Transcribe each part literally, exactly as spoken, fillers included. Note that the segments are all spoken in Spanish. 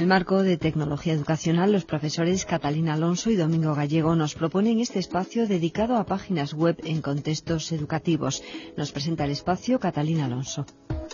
el marco de Tecnología Educacional, los profesores Catalina Alonso y Domingo Gallego nos proponen este espacio dedicado a páginas web en contextos educativos. Nos presenta el espacio Catalina Alonso.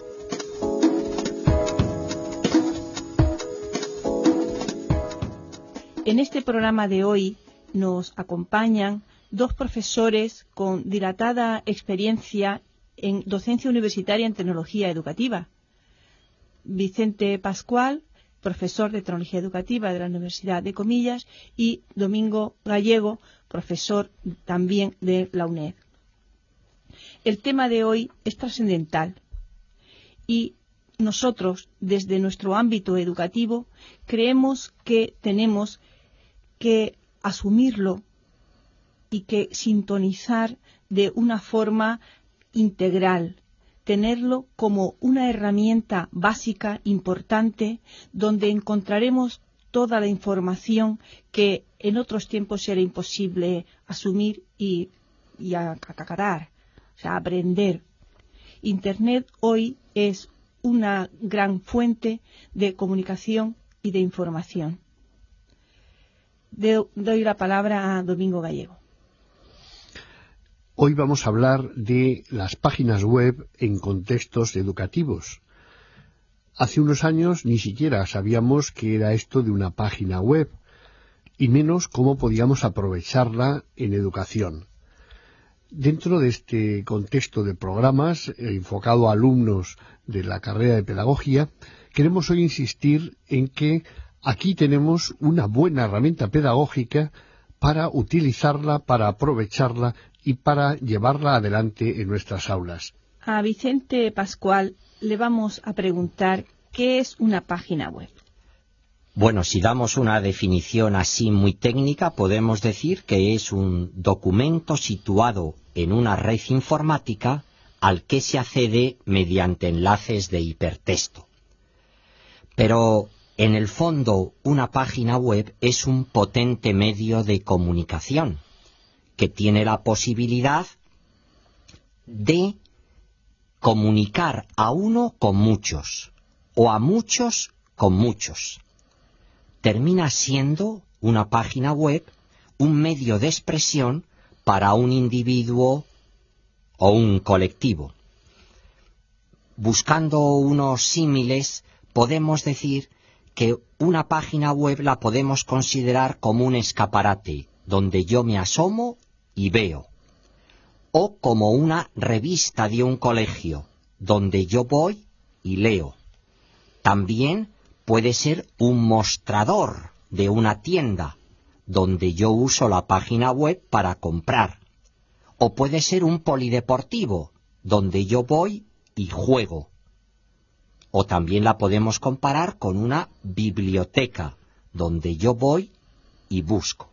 En este programa de hoy nos acompañan dos profesores con dilatada experiencia en docencia universitaria en tecnología educativa. Vicente Pascual, profesor de tecnología educativa de la Universidad de Comillas, y Domingo Gallego, profesor también de la U N E D. El tema de hoy es trascendental y nosotros, desde nuestro ámbito educativo, creemos que tenemos que asumirlo y que sintonizar de una forma integral, tenerlo como una herramienta básica, importante, donde encontraremos toda la información que en otros tiempos era imposible asumir y, y acatar, o sea, aprender. Internet hoy es una gran fuente de comunicación y de información. De, doy la palabra a Domingo Gallego. Hoy vamos a hablar de las páginas web en contextos educativos. Hace unos años ni siquiera sabíamos qué era esto de una página web, y menos cómo podíamos aprovecharla en educación. Dentro de este contexto de programas eh, enfocado a alumnos de la carrera de pedagogía, queremos hoy insistir en que aquí tenemos una buena herramienta pedagógica para utilizarla, para aprovecharla y para llevarla adelante en nuestras aulas. A Vicente Pascual le vamos a preguntar qué es una página web. Bueno, si damos una definición así muy técnica, podemos decir que es un documento situado en una red informática al que se accede mediante enlaces de hipertexto. Pero, en el fondo, una página web es un potente medio de comunicación que tiene la posibilidad de comunicar a uno con muchos o a muchos con muchos. Termina siendo una página web un medio de expresión para un individuo o un colectivo. Buscando unos símiles, podemos decir que una página web la podemos considerar como un escaparate donde yo me asomo y veo, o como una revista de un colegio donde yo voy y leo. También puede ser un mostrador de una tienda donde yo uso la página web para comprar, o puede ser un polideportivo donde yo voy y juego. O también la podemos comparar con una biblioteca donde yo voy y busco.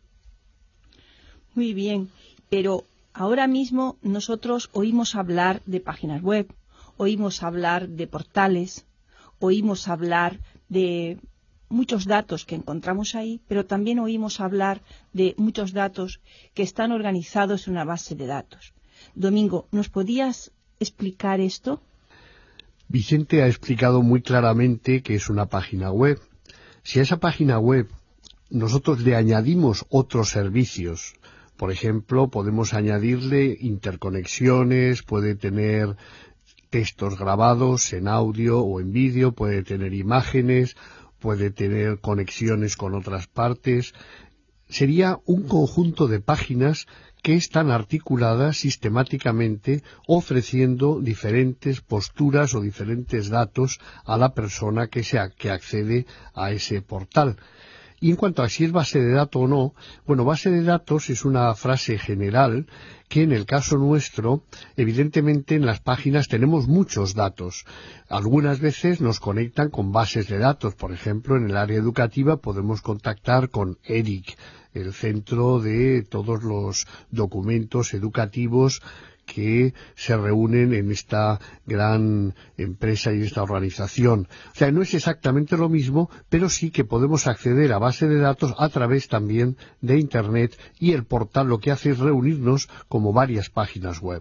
Muy bien, pero ahora mismo nosotros oímos hablar de páginas web, oímos hablar de portales, oímos hablar de muchos datos que encontramos ahí, pero también oímos hablar de muchos datos que están organizados en una base de datos. Domingo, ¿nos podías explicar esto? Vicente ha explicado muy claramente qué es una página web. Si a esa página web nosotros le añadimos otros servicios, por ejemplo, podemos añadirle interconexiones, puede tener textos grabados en audio o en vídeo, puede tener imágenes, puede tener conexiones con otras partes. Sería un conjunto de páginas que están articuladas sistemáticamente ofreciendo diferentes posturas o diferentes datos a la persona que, sea, que accede a ese portal. Y en cuanto a si es base de datos o no, bueno, base de datos es una frase general que en el caso nuestro, evidentemente en las páginas tenemos muchos datos. Algunas veces nos conectan con bases de datos. Por ejemplo, en el área educativa podemos contactar con E D I C, el centro de todos los documentos educativos que se reúnen en esta gran empresa y esta organización. O sea, no es exactamente lo mismo, pero sí que podemos acceder a base de datos a través también de Internet, y el portal lo que hace es reunirnos como varias páginas web.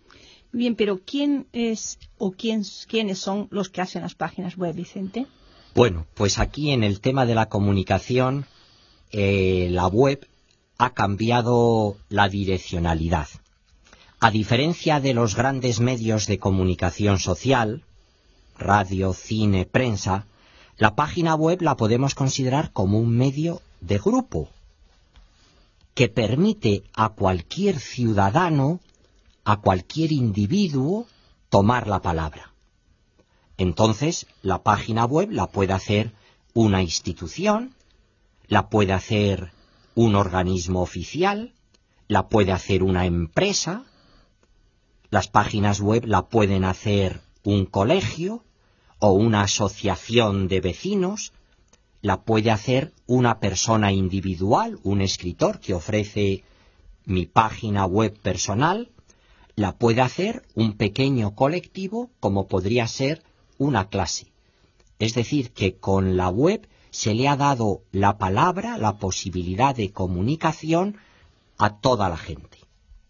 Bien, pero ¿quién es o quién, quiénes son los que hacen las páginas web, Vicente? Bueno, pues aquí en el tema de la comunicación, eh, la web ha cambiado la direccionalidad. A diferencia de los grandes medios de comunicación social, radio, cine, prensa, la página web la podemos considerar como un medio de grupo que permite a cualquier ciudadano, a cualquier individuo, tomar la palabra. Entonces, la página web la puede hacer una institución, la puede hacer un organismo oficial, la puede hacer una empresa, las páginas web la pueden hacer un colegio o una asociación de vecinos, la puede hacer una persona individual, un escritor que ofrece mi página web personal, la puede hacer un pequeño colectivo como podría ser una clase. Es decir, que con la web se le ha dado la palabra, la posibilidad de comunicación a toda la gente.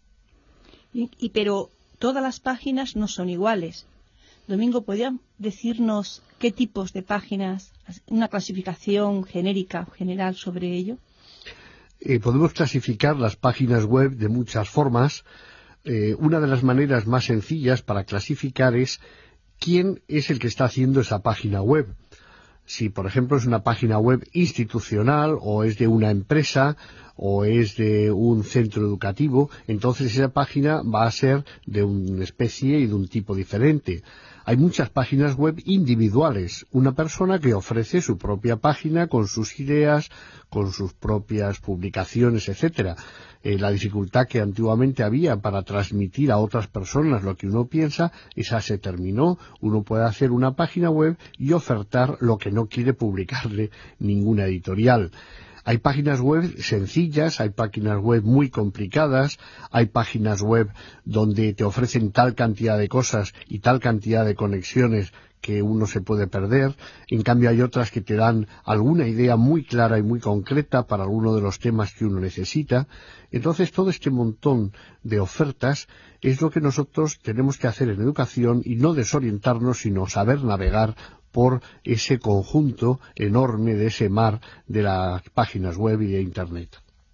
Y, y pero todas las páginas no son iguales. Domingo, ¿podrían decirnos qué tipos de páginas, una clasificación genérica o general sobre ello? Eh, podemos clasificar las páginas web de muchas formas. Eh, una de las maneras más sencillas para clasificar es quién es el que está haciendo esa página web. Si, por ejemplo, es una página web institucional o es de una empresa o es de un centro educativo, entonces esa página va a ser de una especie y de un tipo diferente. Hay muchas páginas web individuales, una persona que ofrece su propia página con sus ideas, con sus propias publicaciones, etcétera. Eh, la dificultad que antiguamente había para transmitir a otras personas lo que uno piensa, esa se terminó. Uno puede hacer una página web y ofertar lo que no quiere publicarle ninguna editorial. Hay páginas web sencillas, hay páginas web muy complicadas, hay páginas web donde te ofrecen tal cantidad de cosas y tal cantidad de conexiones que uno se puede perder. En cambio hay otras que te dan alguna idea muy clara y muy concreta para alguno de los temas que uno necesita. Entonces todo este montón de ofertas es lo que nosotros tenemos que hacer en educación y no desorientarnos, sino saber navegar por ese conjunto enorme de ese mar de las páginas web y de Internet.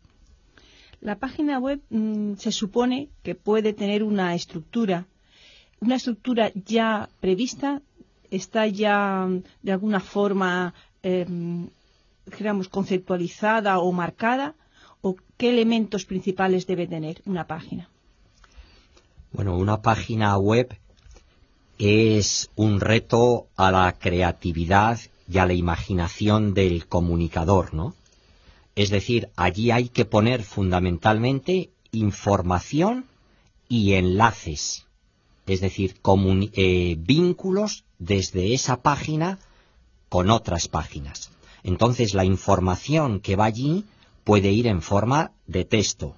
La página web mmm, se supone que puede tener una estructura, una estructura ya prevista, está ya de alguna forma, eh, digamos, conceptualizada o marcada, o qué elementos principales debe tener una página. Bueno, una página web es un reto a la creatividad y a la imaginación del comunicador, ¿no? Es decir, allí hay que poner fundamentalmente información y enlaces, es decir, eh, vínculos desde esa página con otras páginas. Entonces, la información que va allí puede ir en forma de texto,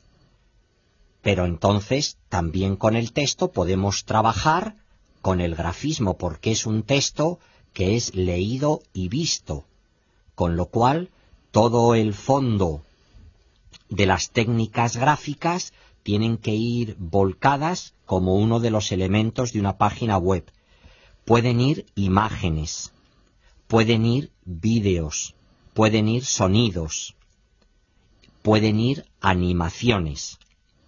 pero entonces también con el texto podemos trabajar con el grafismo, porque es un texto que es leído y visto, con lo cual todo el fondo de las técnicas gráficas tienen que ir volcadas como uno de los elementos de una página web. Pueden ir imágenes, pueden ir vídeos, pueden ir sonidos, pueden ir animaciones.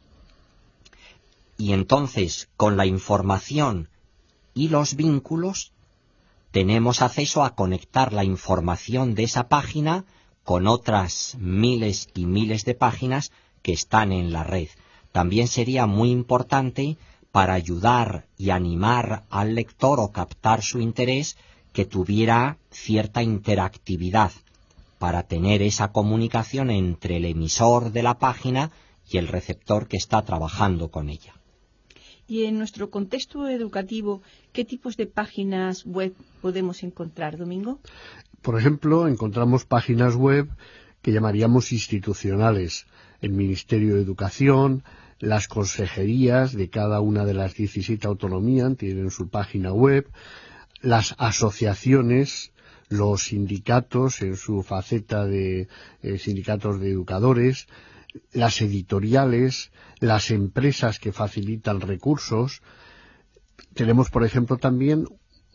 Y entonces, con la información y los vínculos, tenemos acceso a conectar la información de esa página con otras miles y miles de páginas que están en la red. También sería muy importante para ayudar y animar al lector o captar su interés que tuviera cierta interactividad para tener esa comunicación entre el emisor de la página y el receptor que está trabajando con ella. Y en nuestro contexto educativo, ¿qué tipos de páginas web podemos encontrar, Domingo? Por ejemplo, encontramos páginas web que llamaríamos institucionales. El Ministerio de Educación, las consejerías de cada una de las diecisiete autonomías tienen su página web, las asociaciones, los sindicatos en su faceta de eh, sindicatos de educadores, las editoriales, las empresas que facilitan recursos. Tenemos, por ejemplo, también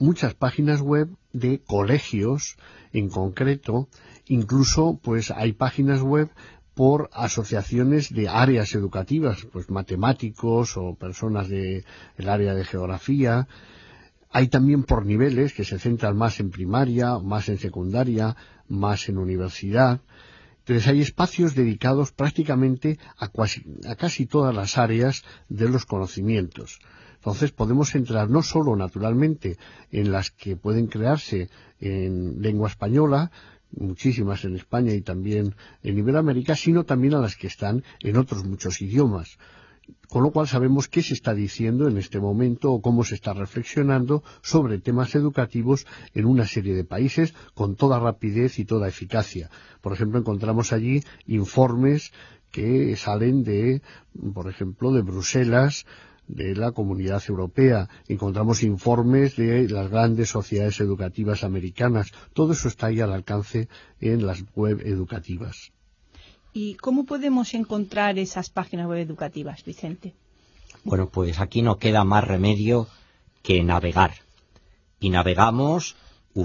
muchas páginas web de colegios en concreto, incluso pues hay páginas web por asociaciones de áreas educativas, pues matemáticos o personas del área de geografía. Hay también por niveles que se centran más en primaria, más en secundaria, más en universidad. Entonces hay espacios dedicados prácticamente a, cuasi, a casi todas las áreas de los conocimientos. Entonces podemos entrar no solo naturalmente en las que pueden crearse en lengua española, muchísimas en España y también en Iberoamérica, sino también a las que están en otros muchos idiomas. Con lo cual sabemos qué se está diciendo en este momento o cómo se está reflexionando sobre temas educativos en una serie de países con toda rapidez y toda eficacia. Por ejemplo, encontramos allí informes que salen de, por ejemplo, de Bruselas, de la Comunidad Europea. Encontramos informes de las grandes sociedades educativas americanas. Todo eso está ahí al alcance en las web educativas. ¿Y cómo podemos encontrar esas páginas web educativas, Vicente? Bueno, pues aquí no queda más remedio que navegar. Y navegamos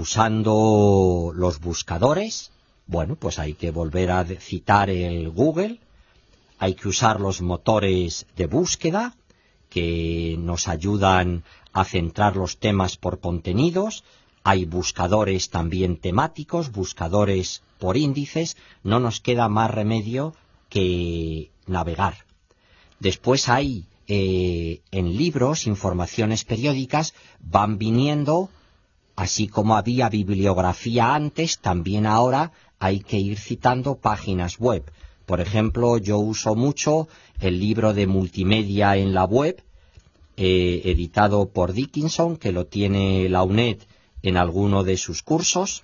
usando los buscadores. Bueno, pues hay que volver a citar el Google. Hay que usar los motores de búsqueda que nos ayudan a centrar los temas por contenidos. Hay buscadores también temáticos, buscadores por índices. No nos queda más remedio que navegar. Después hay eh, en libros, informaciones periódicas, van viniendo, así como había bibliografía antes, también ahora hay que ir citando páginas web. Por ejemplo, yo uso mucho el libro de multimedia en la web, eh, editado por Dickinson, que lo tiene la UNED en alguno de sus cursos,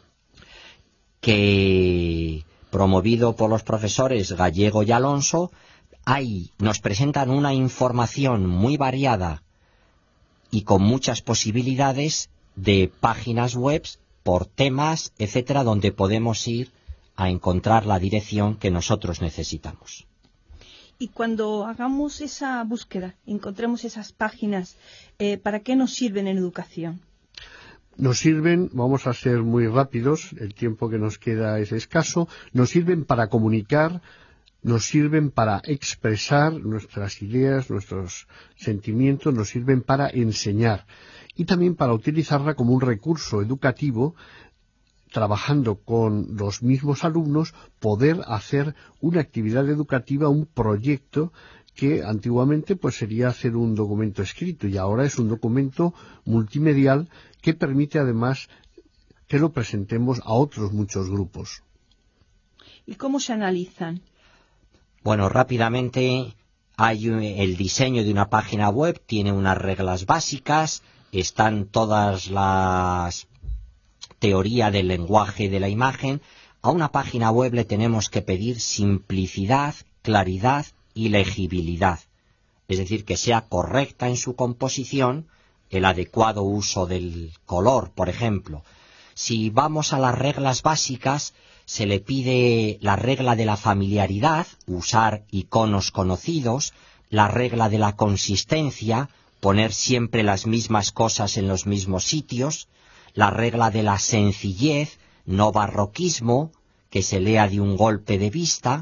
que promovido por los profesores Gallego y Alonso. Ahí nos presentan una información muy variada y con muchas posibilidades de páginas web por temas, etcétera, donde podemos ir a encontrar la dirección que nosotros necesitamos. Y cuando hagamos esa búsqueda, encontremos esas páginas, eh, ¿para qué nos sirven en educación? Nos sirven, vamos a ser muy rápidos, el tiempo que nos queda es escaso, nos sirven para comunicar, nos sirven para expresar nuestras ideas, nuestros sentimientos, nos sirven para enseñar y también para utilizarla como un recurso educativo, trabajando con los mismos alumnos, poder hacer una actividad educativa, un proyecto que antiguamente pues sería hacer un documento escrito y ahora es un documento multimedial que permite además que lo presentemos a otros muchos grupos. ¿Y cómo se analizan? Bueno, rápidamente, hay el diseño de una página web, tiene unas reglas básicas, están todas las teoría del lenguaje de la imagen. A una página web le tenemos que pedir simplicidad, claridad y legibilidad, es decir, que sea correcta en su composición, el adecuado uso del color, por ejemplo. Si vamos a las reglas básicas, se le pide la regla de la familiaridad, usar iconos conocidos, la regla de la consistencia, poner siempre las mismas cosas en los mismos sitios, la regla de la sencillez, no barroquismo, que se lea de un golpe de vista,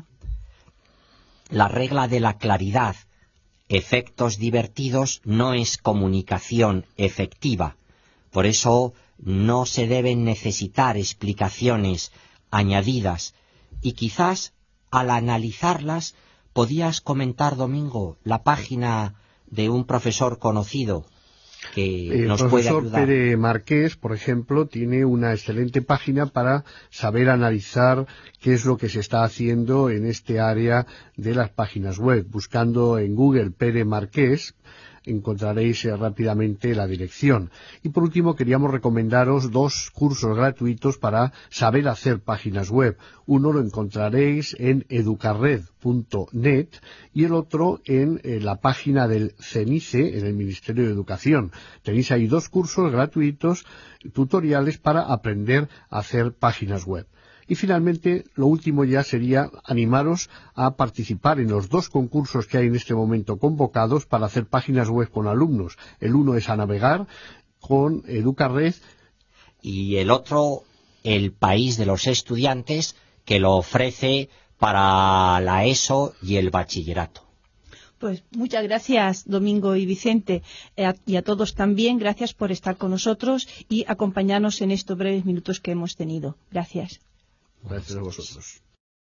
la regla de la claridad, efectos divertidos no es comunicación efectiva. Por eso no se deben necesitar explicaciones añadidas. Y quizás al analizarlas podías comentar, Domingo, la página de un profesor conocido que el nos puede ayudar. El profesor Pere Marqués, por ejemplo, tiene una excelente página para saber analizar qué es lo que se está haciendo en este área de las páginas web. Buscando en Google Pere Marqués, encontraréis eh, rápidamente la dirección. Y por último queríamos recomendaros dos cursos gratuitos para saber hacer páginas web. Uno lo encontraréis en educarred punto net y el otro en eh, la página del CENICE, en el Ministerio de Educación. Tenéis ahí dos cursos gratuitos, tutoriales para aprender a hacer páginas web. Y finalmente, lo último ya sería animaros a participar en los dos concursos que hay en este momento convocados para hacer páginas web con alumnos. El uno es a navegar, con Educared. Y el otro, El País de los Estudiantes, que lo ofrece para la ESO y el bachillerato. Pues muchas gracias, Domingo y Vicente, eh, y a todos también. Gracias por estar con nosotros y acompañarnos en estos breves minutos que hemos tenido. Gracias. Gracias a vosotros.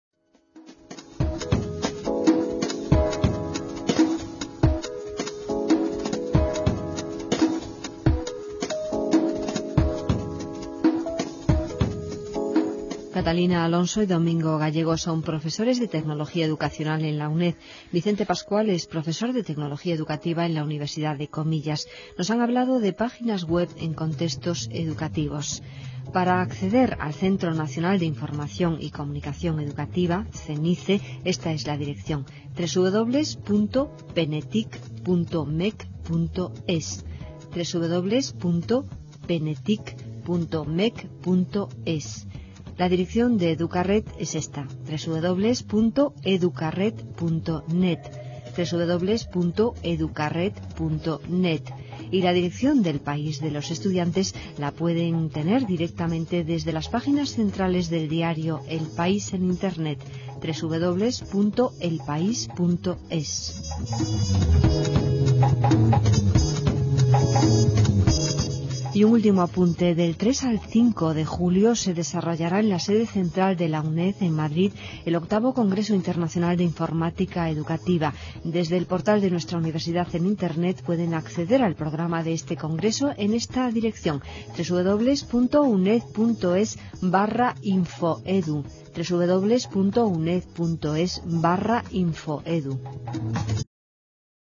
Catalina Alonso y Domingo Gallego son profesores de Tecnología Educacional en la UNED. Vicente Pascual es profesor de Tecnología Educativa en la Universidad de Comillas. Nos han hablado de páginas web en contextos educativos. Para acceder al Centro Nacional de Información y Comunicación Educativa, CENICE, esta es la dirección: doble u doble u doble u punto penetic punto mec punto es, doble u doble u doble u punto penetic punto mec punto es. La dirección de Educared es esta: doble u doble u doble u punto educared punto net, doble u doble u doble u punto educared punto net. Y la dirección del País de los Estudiantes la pueden tener directamente desde las páginas centrales del diario El País en Internet, doble u doble u doble u punto el país punto es. Y un último apunte: del tres al cinco de julio se desarrollará en la sede central de la UNED en Madrid el octavo Congreso Internacional de Informática Educativa. Desde el portal de nuestra universidad en Internet pueden acceder al programa de este congreso en esta dirección: doble u doble u doble u punto uned punto es barra infoedu, doble u doble u doble u punto uned punto es barra infoedu.